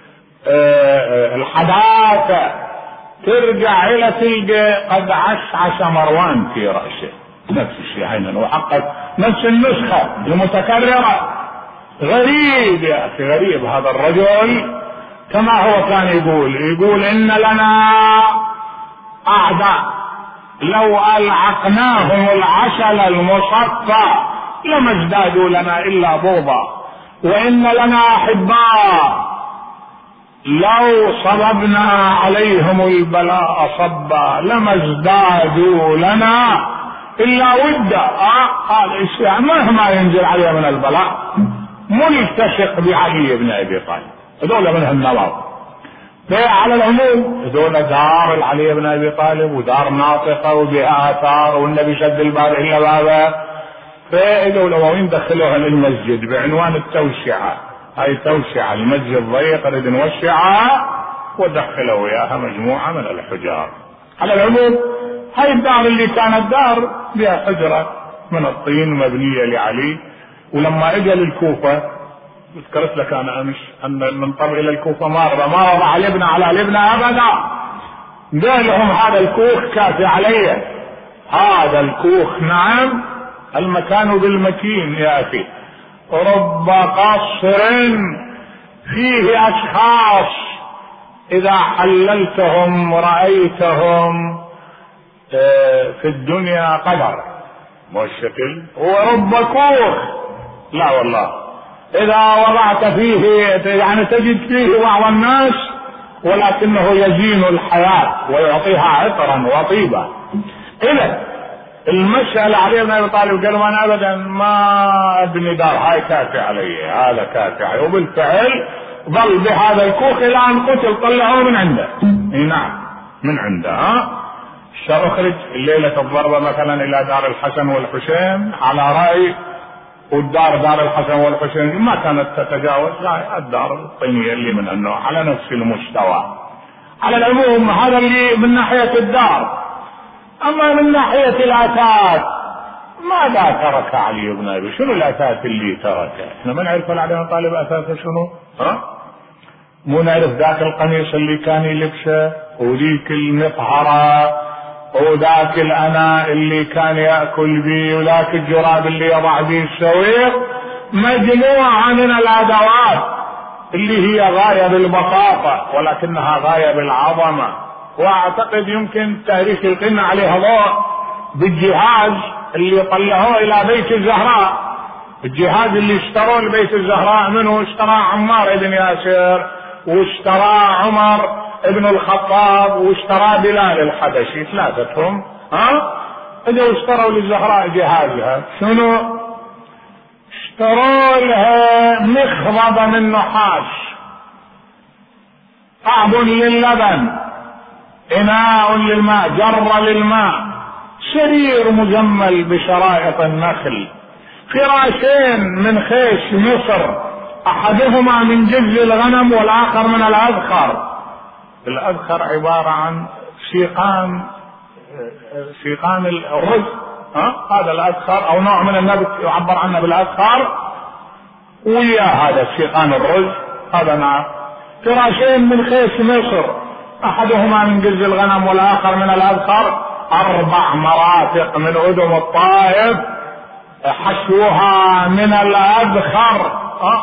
الحداثة. ترجع إلى تلقى قد عشعش مروان في رأسه، نفس الشيء عينا وحقق نفس النسخة المتكررة. غريب يا أخي غريب هذا الرجل. كما هو كان يقول إن لنا أعداء لو ألعقناهم العسل المصفى لما ازدادوا لنا إلا بغضا، وإن لنا أحباء لو صببنا عليهم البلاء صبا لما ازدادوا لنا إلا ودا. هذا الإسلام مهما ينزل عليه من البلاء ملتصق بعلي بن أبي طالب، هذول من النواظر على العموم هذول دار العلي بن ابي طالب ودار ناطقه وبها اثار والنبي شد الباب الا بابه، فاجوا الامويين دخلوها للمسجد بعنوان التوسعه، هاي توسعه المسجد ضيق نريد نوسعها، ودخلوا وياها مجموعه من الحجار. على العموم هاي الدار اللي كانت دار بها حجره من الطين مبنيه لعلي، ولما اجى للكوفه ذكرت لك انا امس ان ننطر الى الكوفه ما وضع لبنه على لبنه ابدا، قال لهم هذا الكوخ كافي علي، هذا الكوخ نعم المكان بالمكين يا اخي، رب قصر فيه اشخاص اذا حللتهم رايتهم في الدنيا قدر، مو الشكل، ورب كوخ لا والله اذا وضعت فيه يعني تجد فيه بعض الناس ولكنه يزين الحياة ويعطيها عطرا وطيبة. اذا المسألة علي بن ابي طالب قال انا ابدا ما ابني دار، هاي كافي علي، هذا كافي علي، وبالفعل ظل بهذا الكوخ الى ان قتل، طلعوه من عنده. اي نعم من عنده. اخرج الليلة الضربة مثلا الى دار الحسن والحسين على رأي، والدار دار الحسن والحسين ما كانت تتجاوز الدار الطينية اللي من النوع على نفس المستوى. على العموم هذا اللي من ناحية الدار. اما من ناحية الاثاث ماذا ترك علي بن ابي؟ شنو الاثاث اللي تركه؟ احنا ما نعرف علي بن طالب اثاثه شنو؟ مو نعرف ذاك القميص اللي كان يلبسه، وذيك المطهرة، وذاك الاناء اللي كان يأكل به، وذاك الجراب اللي يضع به السويق، مجموعة من الادوات اللي هي غاية بالبساطة ولكنها غاية بالعظمة. واعتقد يمكن تاريخ القمة عليها ضوء بالجهاز اللي طلعوه الى بيت الزهراء، الجهاز اللي اشتروه لبيت الزهراء منه اشترى عمار بن ياسر، واشترى عمر ابن الخطاب، واشترى بلال الحبشي، ثلاثتهم اجوا اشتروا للزهراء جهازها. شنو اشتروا لها؟ مخضبة من نحاس، قعب للبن، اناء للماء، جرة للماء، سرير مجمل بشرائط النخل، فراشين من خيش مصر، احدهما من جز الغنم والاخر من الاذخر. الاذخر عبارة عن سيقان الرز، هذا الاذخر او نوع من النبت يعبر عنه بالاذخر، ويا هذا سيقان الرز هذا. نعم فراشين من خيش مصر، احدهما من جز الغنم والاخر من الاذخر، 4 مرافق من ادم الطائف حشوها من الاذخر.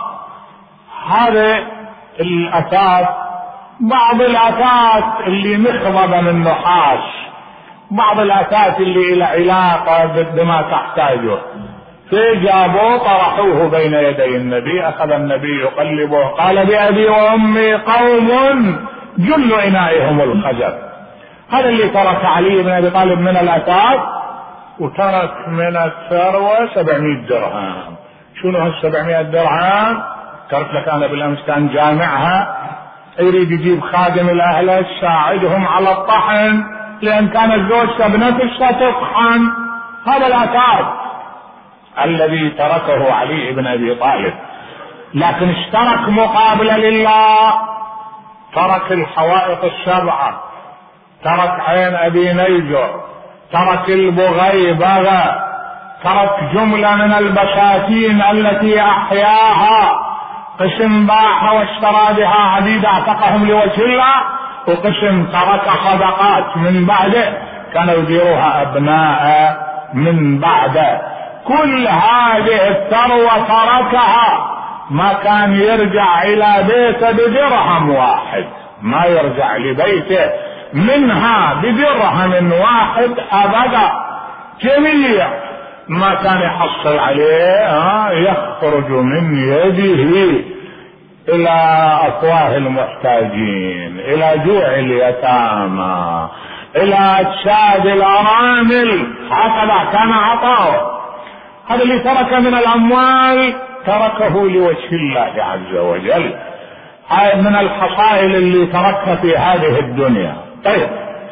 هذا الاثاث. بعض الاثاث اللي مخضبة من نحاس، بعض الاثاث اللي الى علاقة بما تحتاجه، فجابوا طرحوه بين يدي النبي، اخذ النبي يقلبه، قال بأبي وامي قوم جل انائهم الخزف. هذا اللي ترك علي بن ابي طالب من الاثاث، وترك من الثروة 700 درهم. شنو هال 700 درهم؟ قلت لك انا بالامس كان جامعها، يريد يجيب خادم الاهل يساعدهم على الطحن، لان كانت زوجته بنفسها تطحن. هذا الاثاث الذي تركه علي بن ابي طالب، لكن اشترك مقابل لله، ترك الحوائط 7، ترك عين ابي نيجر، ترك البغيبغة، ترك جملة من البساتين التي احياها، قسم باعها واشترى بها عبيد اعتقهم لوجه الله، وقسم ترك صدقات من بعده كانوا يديروها ابناء من بعده. كل هذه الثروة تركها، ما كان يرجع الى بيته بدرهم واحد، ما يرجع لبيته منها بدرهم واحد ابدا. جميع ما كان يحصل عليه يخرج من يده الى افواه المحتاجين، الى جوع اليتامى، الى اجساد الارامل، هكذا كان عطاؤه. هذا اللي ترك من الاموال تركه لوجه الله عز وجل. من الحصائل اللي تركها في هذه الدنيا. طيب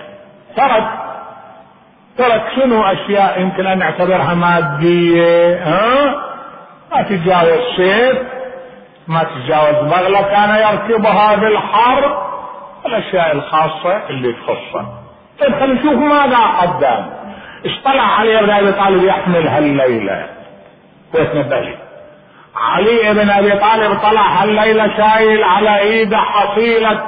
ترك شنو أشياء يمكن أن نعتبرها مادية؟ ما تتجاوز سيف، ما تتجاوز بغلة كان يركبها بالحرب، الأشياء الخاصة اللي تخصه. طيب خلينا نشوف ماذا قدم. اطلع علي بن أبي طالب يحمل هالليلة ويتنبه. علي بن أبي طالب طلع هالليلة شايل على ايده حصيلة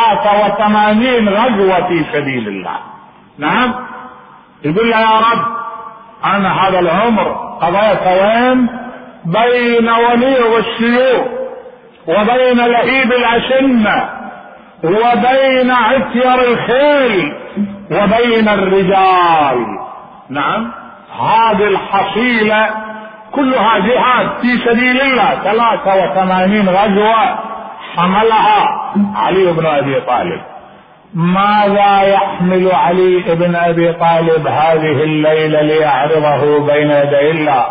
83 غزوة في سبيل الله. نعم، يقول له يا رب أنا هذا العمر قضيت وين؟ بين وليغ السيوف وبين لهيب الأشنة وبين عتير الخيل وبين الرجال. نعم، هذه الحصيلة كلها جهاد في سبيل الله، 83 غزوة حملها علي بن أبي طالب. ماذا يحمل علي بن أبي طالب هذه الليلة ليعرضه بين يدي الله؟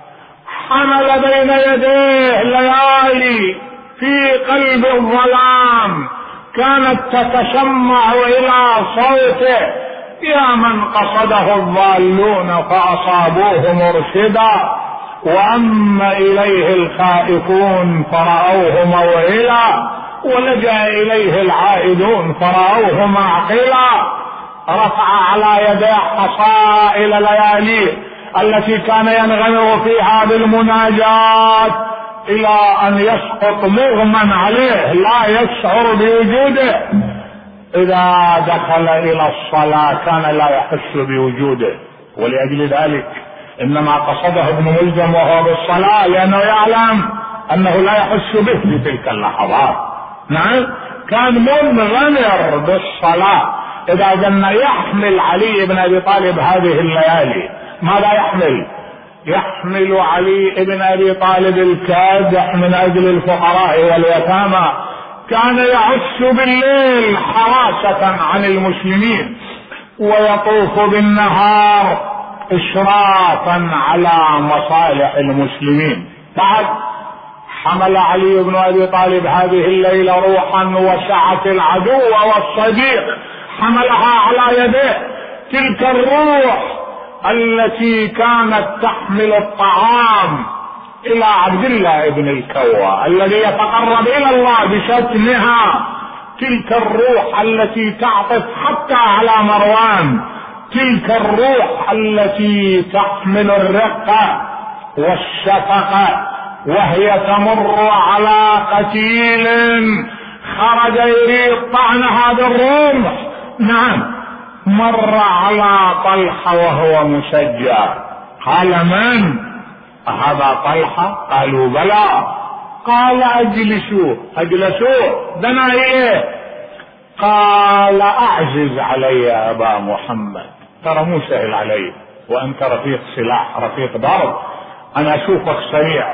حمل بين يديه ليالي في قلب الظلام كانت تتسمع إلى صوته، يا من قصده الضالون فأصابوه مرشدا، وأما إليه الخائفون فرأوه موعلا، ولجأ إليه العائدون فرأوه معقلا. رفع على يديه حصائل لياليه التي كان ينغمر فيها بالمناجات إلى أن يسقط مغمى عليه لا يشعر بوجوده. إذا دخل إلى الصلاة كان لا يحس بوجوده، ولأجل ذلك إنما قصده ابن ملجم وهو بالصلاة لأنه يعلم أنه لا يحس به في تلك اللحظات. نعم، كان منغمر بالصلاة. إذا كان يحمل علي بن أبي طالب هذه الليالي ماذا يحمل؟ يحمل علي بن أبي طالب الكادح من أجل الفقراء واليتامى. كان يعش بالليل حراسة عن المسلمين ويطوف بالنهار إشرافا على مصالح المسلمين. بعد حمل علي بن أبي طالب هذه الليلة روحا وسعة العدو والصديق، حملها على يديه. تلك الروح التي كانت تحمل الطعام إلى عبد الله بن الكوى الذي يتقرب إلى الله بشتمها، تلك الروح التي تعطف حتى على مروان، تلك الروح التي تحمل الرقة والشفقة وهي تمر على قتيل خرج يريد طعنها بالرمح. نعم، مر على طلحة وهو مسجى. قال من هذا؟ طلحة. قالوا بلى. قال اجلسوه دنا إليه. قال اعجز علي يا ابا محمد، ترى مو سهل علي وانت رفيق سلاح رفيق ضرب، انا اشوفك سريع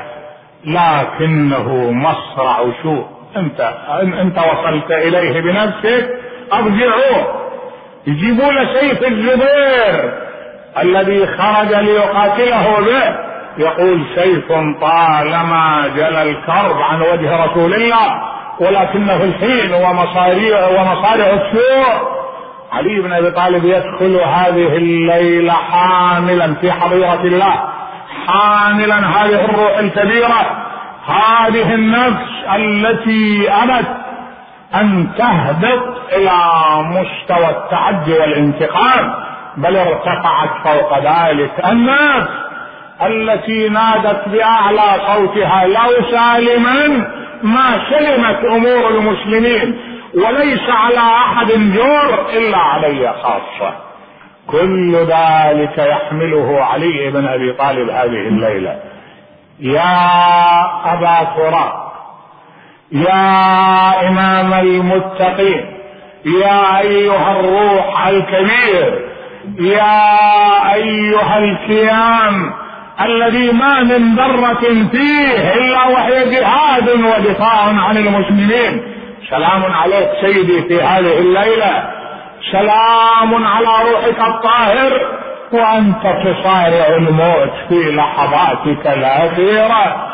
لكنه مصرع شو انت وصلت اليه بنفسك. ارجعوه، يجيبوا له سيف الزبير الذي خرج ليقاتله به. يقول سيف طالما جلى الكرب عن وجه رسول الله ولكنه الحين ومصارع السوء. علي بن أبي طالب يدخل هذه الليلة حاملا في حضيرة الله، حاملا هذه الروح الكبيرة، هذه النفس التي أبت أن تهبط إلى مستوى التعدي والانتقام، بل ارتفعت فوق ذلك. النفس التي نادت بأعلى صوتها لو سالما ما سلمت أمور المسلمين، وليس على أحد جور إلا علي خاصة. كل ذلك يحمله علي بن أبي طالب هذه الليلة. يا أبا تراب، يا إمام المتقين، يا أيها الروح الكبير، يا أيها الكيان الذي ما من ذرة فيه إلا وهي جهاد ودفاع عن المسلمين، سلام عليك سيدي في هذه الليلة، سلام على روحك الطاهر وأنت تصارع الموت في لحظاتك الأخيرة.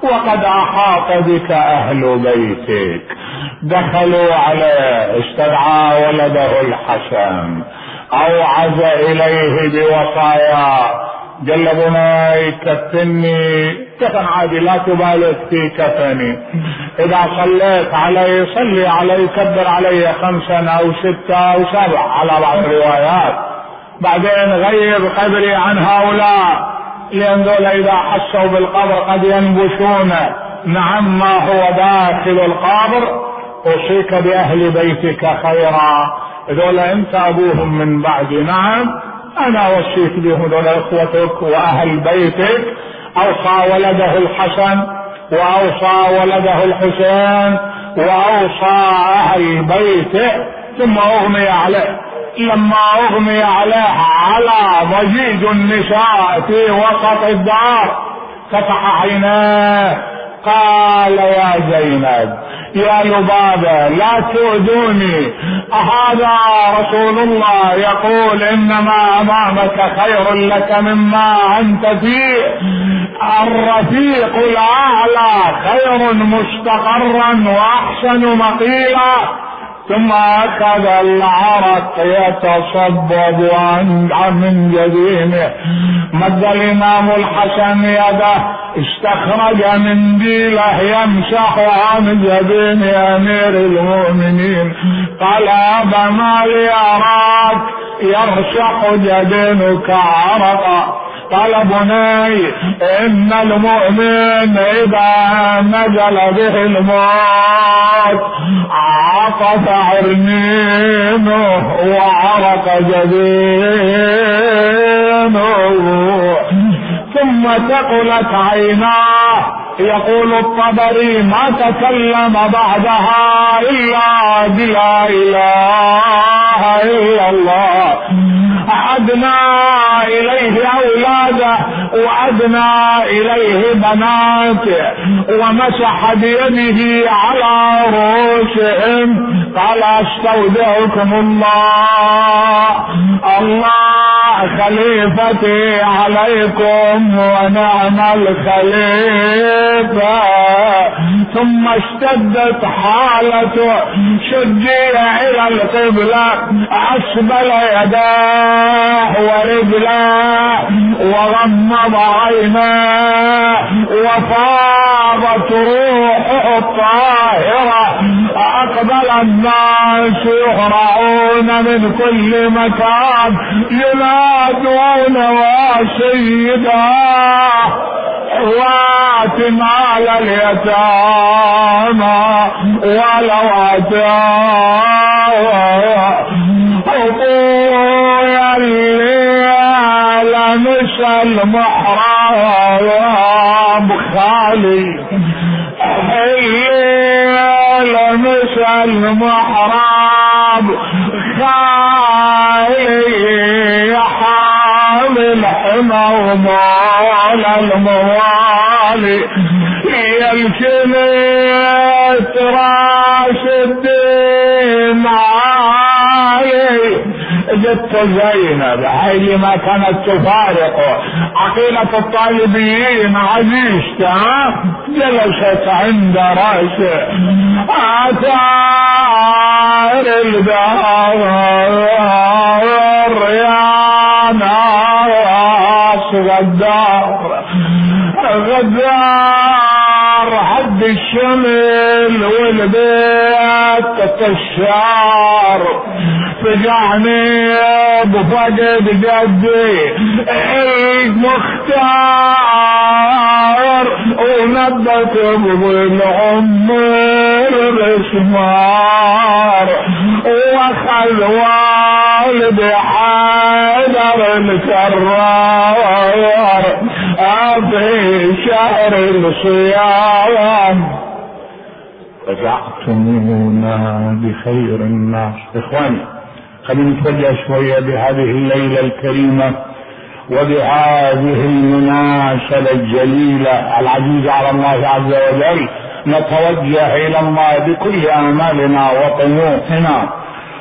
وقد أحاط بك أهل بيتك. دخلوا عليه، استدعى ولده الحسن، أوعز إليه بوصايا، قال بني كفني كفن عادي، لا تبالغ في كفني، إذا صليت علي صلي علي، كبر علي 5 أو 6 أو 7 على بعض الروايات، بعدين غير قبري عن هؤلاء، لأن دول إذا حسوا بالقبر قد ينبشون. نعم، ما هو داخل القبر، أوصيك بأهل بيتك خيرا، دول أنت أبوهم من بعد. نعم، أنا أوصيك بهم، دول إخوتك وأهل بيتك. أوصى ولده الحسن، وأوصى ولده الحسين، وأوصى أهل بيته، ثم أغمي عليه. لما أغمي عليه على ضجيج النساء في وسط الدار، فتح عيناه، قال يا زينب يا لبابة لا تؤذوني، أهذا رسول الله يقول إنما أمامك خير لك مما أنت فيه، الرفيق الأعلى خير مستقرا وأحسن مقيلا. ثم أخذ العرق يتصبب من جبينه، مد الإمام الحسن يده، استخرج منديله يمسح عن جبين أمير المؤمنين، قال أبا ما لي أراك يرشح جبينك عرقا؟ قال بني إن المؤمن إذا نزل به الموت عطف عرنينه وعرق جبينه، ثم ثقلت عيناه. يقول الطبري ما تكلم بعدها إلا بلا إله إلا الله. أدنى إليه أولاده وأدنى إليه بناته، ومسح بيده على رؤوسهم، قال استودعكم الله، الله خليفتي عليكم ونعم الخليفة. ثم اشتدت حالته، شجي إلى القبلة، أسبل يداه ورجلاه وغمض عيناه، وفاضت روحه الطاهرة. أقبل الناس يهرعون من كل مكان ينادون وسيداه وات مال اليتامى ولو أتاه، أبويا اللي لمس المحراب خالي، اللي لمس المحراب خالي، حامل حمى ومال الموالي، يمشي راس الدين علي. جت زينب هي ما كانت تفارقه، عقيلة الطالبيين عزيزتها، جلست عند رأسه، آثار الدار يا ناس غدار، غدار حد الشمل والبيت كشار، فجعني بفقد جدي المختار، ونبت بالعمر الاسمار، واخذ والدي حيدر الكرار في شهر الصيام. رجعتمونا بخير الناس. اخواني خلينا نتوجه شوية بهذه الليلة الكريمة وبهذه المناسبة الجليلة العزيزة على الله عز وجل، نتوجه إلى الله بكل آمالنا وطموحنا.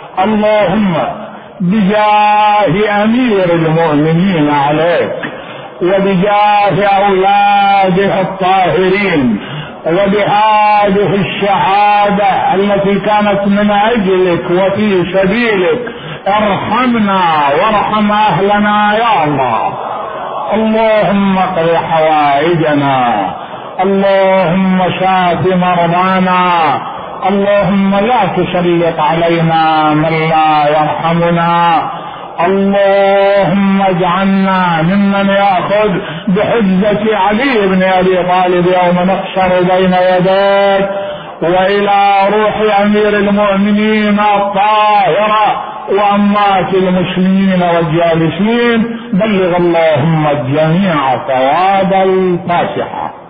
اللهم بجاه أمير المؤمنين عليك وبجاه أولاده الطاهرين وبهذه الشهادة التي كانت من أجلك وفي سبيلك ارحمنا وارحم أهلنا يا الله. اللهم اقض حوائجنا، اللهم شاف مرضانا، اللهم لا تسلط علينا من لا يرحمنا، اللهم اجعلنا ممن يأخذ بحجة علي بن أبي طالب يوم نحشر بين يديك. وإلى روح أمير المؤمنين الطاهرة وأموات المسلمين والجالسين بلغ اللهم الجميع ثواب الفاتحة.